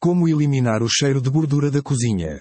Como eliminar o cheiro de gordura da cozinha?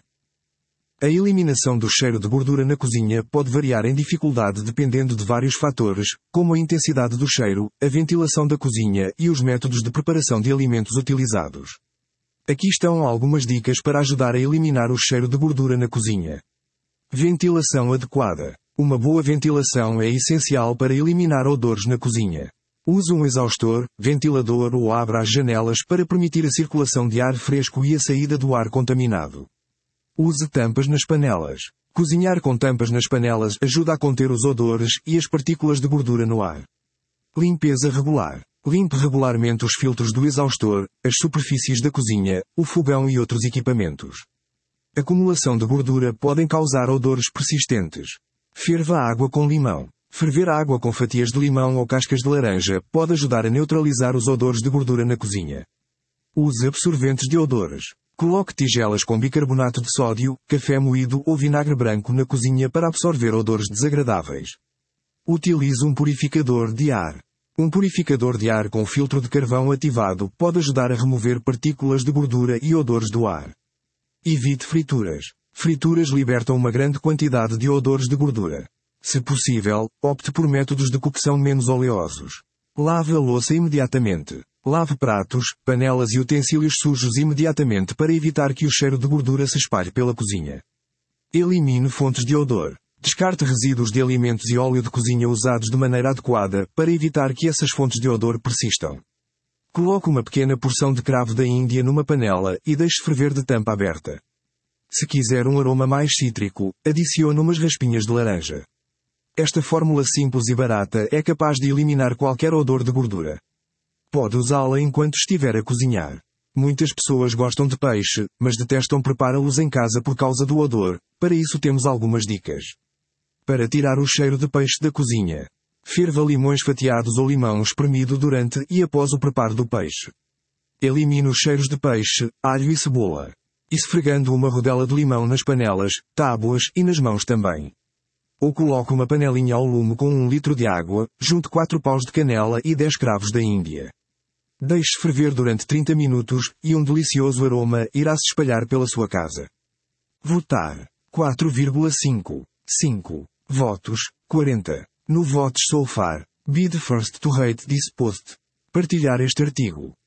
A eliminação do cheiro de gordura na cozinha pode variar em dificuldade dependendo de vários fatores, como a intensidade do cheiro, a ventilação da cozinha e os métodos de preparação de alimentos utilizados. Aqui estão algumas dicas para ajudar a eliminar o cheiro de gordura na cozinha. Ventilação adequada. Uma boa ventilação é essencial para eliminar odores na cozinha. Use um exaustor, ventilador ou abra as janelas para permitir a circulação de ar fresco e a saída do ar contaminado. Use tampas nas panelas. Cozinhar com tampas nas panelas ajuda a conter os odores e as partículas de gordura no ar. Limpeza regular. Limpe regularmente os filtros do exaustor, as superfícies da cozinha, o fogão e outros equipamentos. Acumulação de gordura podem causar odores persistentes. Ferva água com limão. Ferver a água com fatias de limão ou cascas de laranja pode ajudar a neutralizar os odores de gordura na cozinha. Use absorventes de odores. Coloque tigelas com bicarbonato de sódio, café moído ou vinagre branco na cozinha para absorver odores desagradáveis. Utilize um purificador de ar. Um purificador de ar com filtro de carvão ativado pode ajudar a remover partículas de gordura e odores do ar. Evite frituras. Frituras libertam uma grande quantidade de odores de gordura. Se possível, opte por métodos de cocção menos oleosos. Lave a louça imediatamente. Lave pratos, panelas e utensílios sujos imediatamente para evitar que o cheiro de gordura se espalhe pela cozinha. Elimine fontes de odor. Descarte resíduos de alimentos e óleo de cozinha usados de maneira adequada para evitar que essas fontes de odor persistam. Coloque uma pequena porção de cravo da Índia numa panela e deixe ferver de tampa aberta. Se quiser um aroma mais cítrico, adicione umas raspinhas de laranja. Esta fórmula simples e barata é capaz de eliminar qualquer odor de gordura. Pode usá-la enquanto estiver a cozinhar. Muitas pessoas gostam de peixe, mas detestam prepará-los em casa por causa do odor. Para isso temos algumas dicas. Para tirar o cheiro de peixe da cozinha. Ferva limões fatiados ou limão espremido durante e após o preparo do peixe. Elimine os cheiros de peixe, alho e cebola. Esfregando uma rodela de limão nas panelas, tábuas e nas mãos também. Ou coloque uma panelinha ao lume com 1 litro de água, junte 4 paus de canela e 10 cravos da Índia. Deixe ferver durante 30 minutos, e um delicioso aroma irá se espalhar pela sua casa. Votar. 4,5. 5. Votos. 40. No Votes So Far. Be the first to rate this post. Partilhar este artigo.